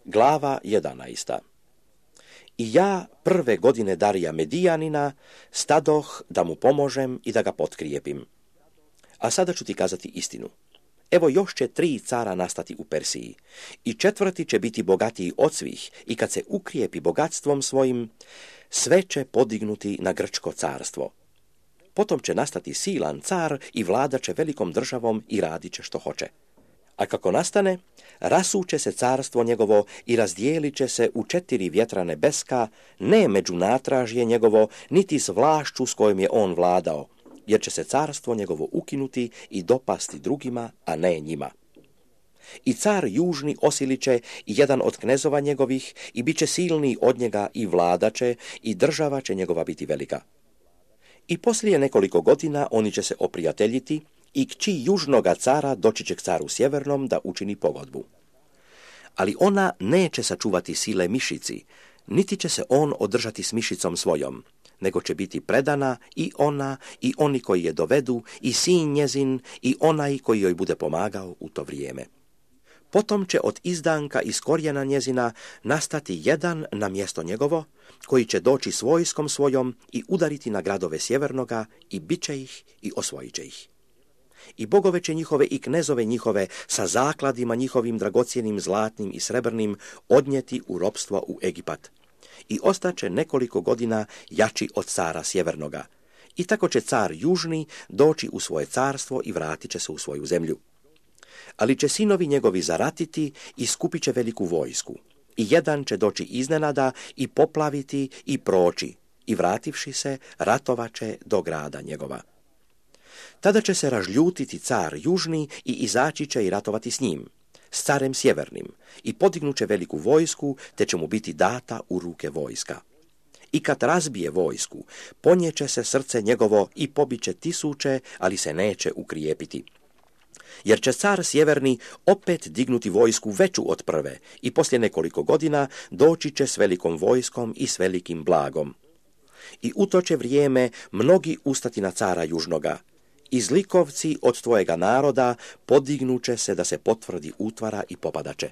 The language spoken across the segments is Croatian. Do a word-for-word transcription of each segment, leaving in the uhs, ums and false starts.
Glava jedanaesta. I ja prve godine Darija Medijanina stadoh da mu pomožem i da ga potkrijepim. A sada ću ti kazati istinu. Evo još će tri cara nastati u Persiji i četvrti će biti bogatiji od svih i kad se ukrijepi bogatstvom svojim, sve će podignuti na grčko carstvo. Potom će nastati silan car i vladat će velikom državom i radit će što hoće. A kako nastane, rasuće se carstvo njegovo i razdijelit će se u četiri vjetra nebeska, ne među natražje njegovo, niti s vlašću s kojom je on vladao, jer će se carstvo njegovo ukinuti i dopasti drugima, a ne njima. I car južni osilit će i jedan od knezova njegovih i bit će silniji od njega i vladaće i država će njegova biti velika. I poslije nekoliko godina oni će se oprijateljiti i kći južnoga cara doći će k caru sjevernom da učini pogodbu. Ali ona neće sačuvati sile mišici, niti će se on održati s mišicom svojom, nego će biti predana i ona i oni koji je dovedu i sin njezin i onaj koji joj bude pomagao u to vrijeme. Potom će od izdanka iz korijena njezina nastati jedan na mjesto njegovo, koji će doći s vojskom svojom i udariti na gradove sjevernoga i bit će ih i osvojit će ih. I bogove će njihove i knezove njihove sa zakladima njihovim dragocjenim zlatnim i srebrnim odnijeti u ropstvo u Egipat. I ostaće nekoliko godina jači od cara sjevernoga. I tako će car južni doći u svoje carstvo i vratit će se u svoju zemlju. Ali će sinovi njegovi zaratiti i skupit će veliku vojsku. I jedan će doći iznenada i poplaviti i proći. I vrativši se, ratovaće do grada njegova. Tada će se ražljutiti car južni i izaći će i ratovati s njim, s carem sjevernim, i podignuće veliku vojsku, te će mu biti data u ruke vojska. I kad razbije vojsku, ponjeće se srce njegovo i pobiće tisuće, ali se neće ukrijepiti. Jer će car sjeverni opet dignuti vojsku veću od prve i poslije nekoliko godina doći će s velikom vojskom i s velikim blagom. I u to će vrijeme mnogi ustati na cara južnoga. I zlikovci od tvojega naroda podignuće se da se potvrdi utvara i popadače.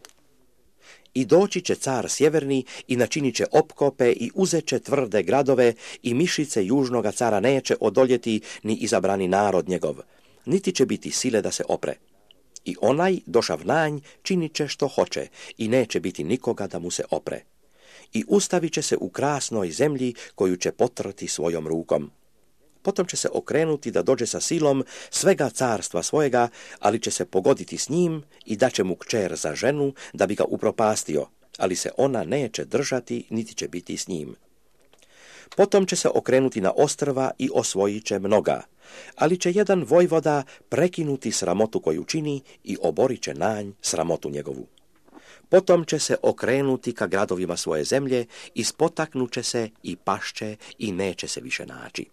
I doći će car sjeverni i načinit će opkope i uzet će tvrde gradove i mišice južnoga cara neće odoljeti ni izabrani narod njegov, niti će biti sile da se opre. I onaj došav nanj činit će što hoće i neće biti nikoga da mu se opre. I ustavit će se u krasnoj zemlji koju će potrti svojom rukom. Potom će se okrenuti da dođe sa silom svega carstva svojega, ali će se pogoditi s njim i daće mu kćer za ženu da bi ga upropastio, ali se ona neće držati niti će biti s njim. Potom će se okrenuti na ostrva i osvojit će mnoga, ali će jedan vojvoda prekinuti sramotu koju čini i oborit će nanj sramotu njegovu. Potom će se okrenuti ka gradovima svoje zemlje i spotaknuće se i pašće i neće se više naći.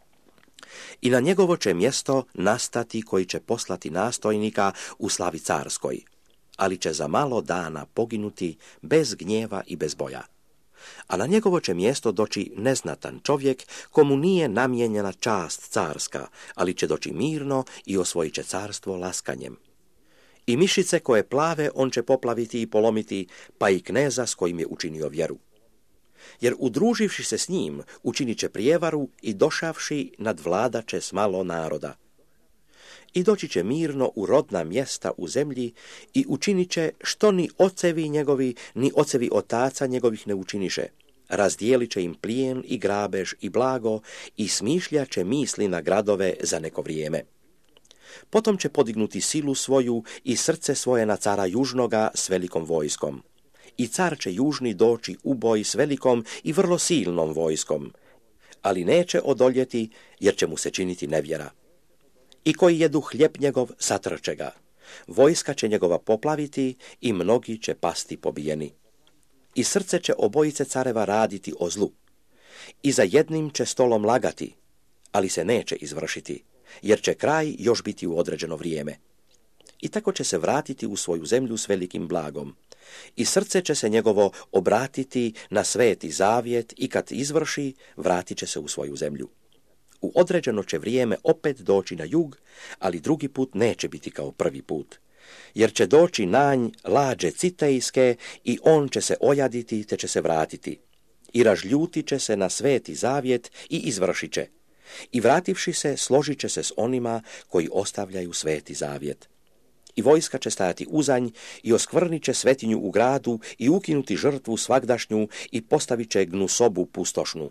I na njegovo će mjesto nastati koji će poslati nastojnika u slavi carskoj, ali će za malo dana poginuti bez gnjeva i bez boja. A na njegovo će mjesto doći neznatan čovjek komu nije namijenjena čast carska, ali će doći mirno i osvojit će carstvo laskanjem. I mišice koje plave on će poplaviti i polomiti, pa i kneza s kojim je učinio vjeru. Jer udruživši se s njim, učinit će prijevaru i došavši nadvladaće s malo naroda. I doći će mirno u rodna mjesta u zemlji i učinit će što ni ocevi njegovi, ni ocevi otaca njegovih ne učiniše. Razdijelit će im plijen i grabež i blago i smišljat će misli na gradove za neko vrijeme. Potom će podignuti silu svoju i srce svoje na cara južnoga s velikom vojskom. I car će južni doći u boj s velikom i vrlo silnom vojskom, ali neće odoljeti jer će mu se činiti nevjera. I koji jedu hljeb njegov satrče ga, vojska će njegova poplaviti i mnogi će pasti pobijeni. I srce će obojice careva raditi o zlu. I za jednim će stolom lagati, ali se neće izvršiti, jer će kraj još biti u određeno vrijeme. I tako će se vratiti u svoju zemlju s velikim blagom. I srce će se njegovo obratiti na sveti zavjet i kad izvrši, vratit će se u svoju zemlju. U određeno će vrijeme opet doći na jug, ali drugi put neće biti kao prvi put, jer će doći nanj lađe citejske i on će se ojaditi te će se vratiti. I ražljutit će se na sveti zavjet i izvršit će. I vrativši se, složit će se s onima koji ostavljaju sveti zavjet. I vojska će stajati uzanj i oskvrnit će svetinju u gradu i ukinuti žrtvu svagdašnju i postavit će gnusobu pustošnu.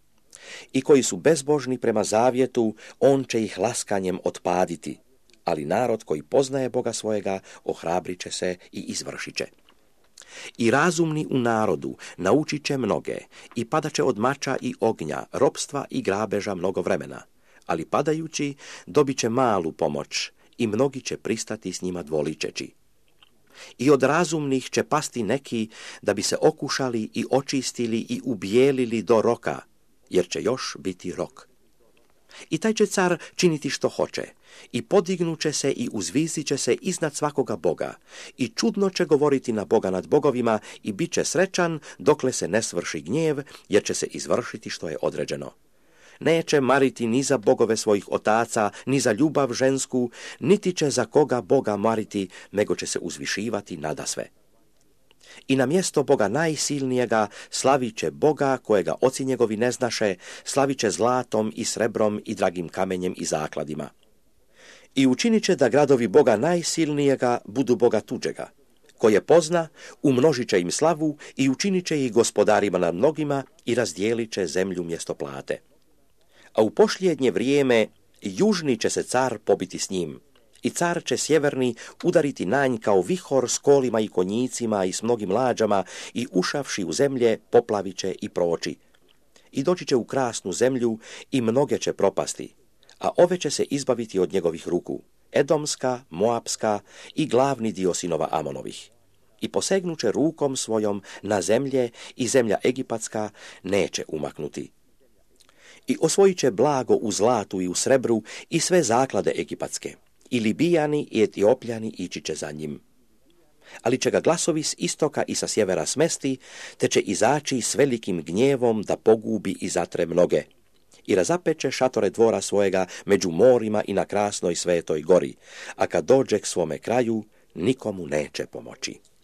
I koji su bezbožni prema zavjetu, on će ih laskanjem otpaditi, ali narod koji poznaje Boga svojega ohrabrit će se i izvršit će. I razumni u narodu naučit će mnoge i padat će od mača i ognja, ropstva i grabeža mnogo vremena, ali padajući dobit će malu pomoć i mnogi će pristati s njima dvoličeći. I od razumnih će pasti neki da bi se okušali i očistili i ubijelili do roka, jer će još biti rok. I taj će car činiti što hoće, i podignuće se i uzvisit će se iznad svakoga boga, i čudno će govoriti na Boga nad bogovima i bit će srećan dokle se ne svrši gnjev, jer će se izvršiti što je određeno. Neće mariti ni za bogove svojih otaca, ni za ljubav žensku, niti će za koga Boga mariti, nego će se uzvišivati nadasve. I na mjesto Boga najsilnijega slavit će Boga kojega oci njegovi ne znaše, slavit će zlatom i srebrom i dragim kamenjem i zakladima. I učinit će da gradovi Boga najsilnijega budu Boga tuđega. Koje pozna, umnožit će im slavu i učinit će ih gospodarima nad mnogima i razdijelit će zemlju mjesto plate. A u posljednje vrijeme južni će se car pobiti s njim. I car će sjeverni udariti nanj kao vihor s kolima i konjicima i s mnogim lađama i ušavši u zemlje poplavit će i proći. I doći će u krasnu zemlju i mnoge će propasti, a ove će se izbaviti od njegovih ruku, Edomska, Moapska i glavni dio sinova Amonovih. I posegnuće rukom svojom na zemlje i zemlja Egipatska neće umaknuti. I osvojit će blago u zlatu i u srebru i sve zaklade egipatske. I Libijani i Etiopljani ići će za njim. Ali će ga glasovi s istoka i sa sjevera smesti, te će izaći s velikim gnjevom da pogubi i zatre mnoge. I razapeće šatore dvora svojega među morima i na krasnoj svetoj gori, a kad dođe k svome kraju, nikomu neće pomoći.